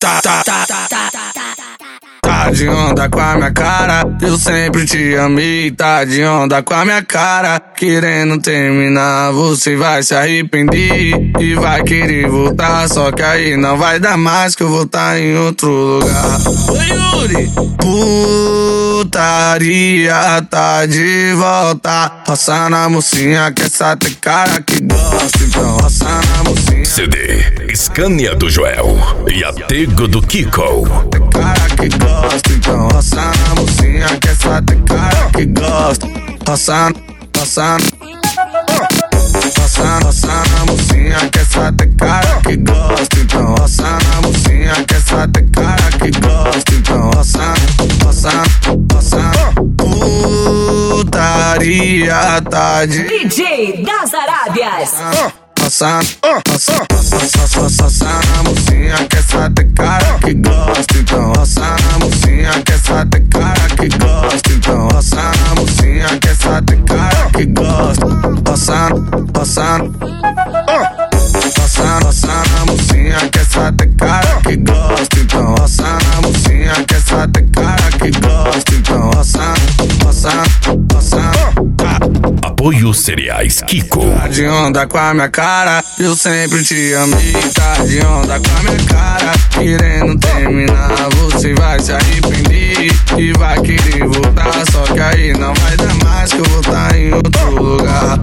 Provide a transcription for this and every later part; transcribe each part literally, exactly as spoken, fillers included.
tá, tá, tá, tá, tá, tá. Tá de onda com a minha cara, eu sempre te amei. Tá de onda com a minha cara, querendo terminar, você vai se arrepender e vai querer voltar. Só que aí não vai dar mais, que eu vou estar em outro lugar. Oi, Yuri! Putaria tá de volta. Roça na mocinha, que essa tem cara que gosta. Então roça na mocinha. C D Scania do Joel e Atego do Kiko. Tem cara que gosta, então roça na mocinha, que essa tem cara que gosta. Roça, roça, roça, roça na mocinha, que essa tem cara que gosta. Então roça na mocinha, que essa tem cara que gosta. Então roça, roça, roça. Putaria tá de D J das Arábias. Roça, roça, roça, roça, roça na mocinha, que essa tem cara que gosta. Então roça na mocinha, que essa tem cara que gosta. Então roça na mocinha, que essa tem cara que gosta. Roça, roça, roça, roça na mocinha, que essa tem cara que gosta. Então roça na mocinha, que essa tem cara que gosta. Então roça, roça, roça. Apoio Cereais Kiko. Tá de onda com a minha cara, eu sempre te amei. Tá de onda com a minha cara, querendo terminar, você vai se arrepender e vai querer voltar. Só que aí não vai dar mais, que eu vou estar em outro lugar.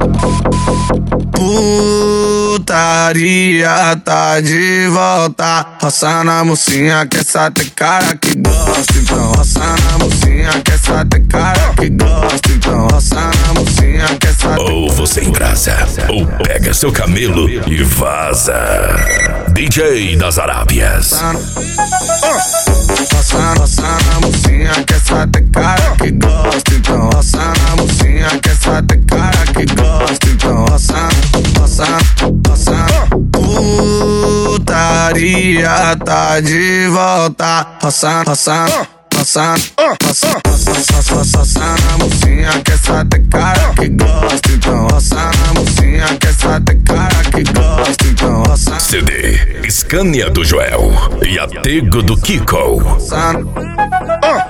Putaria tá de volta. Roça na mocinha, que essa tem cara que gosta. Então roça na mocinha, que essa tem cara que gosta. Então roça na mocinha, que essa tem. Ou você embrasa, ou pega seu camelo e vaza. D J das Arábias. Roça, roça na mocinha, que essa tem cara que gosta. Então roça na mocinha, que essa tem cara que gosta. Então roça, roça, roça. Putaria tá de volta. Roça, roça, roça, roça, roça, roça, roça na mocinha, que essa tem cara que gosta. Então roça na mocinha, que essa tem cara que gosta. Então roça. C D Scania do Joel e Atego do Kiko. Roça,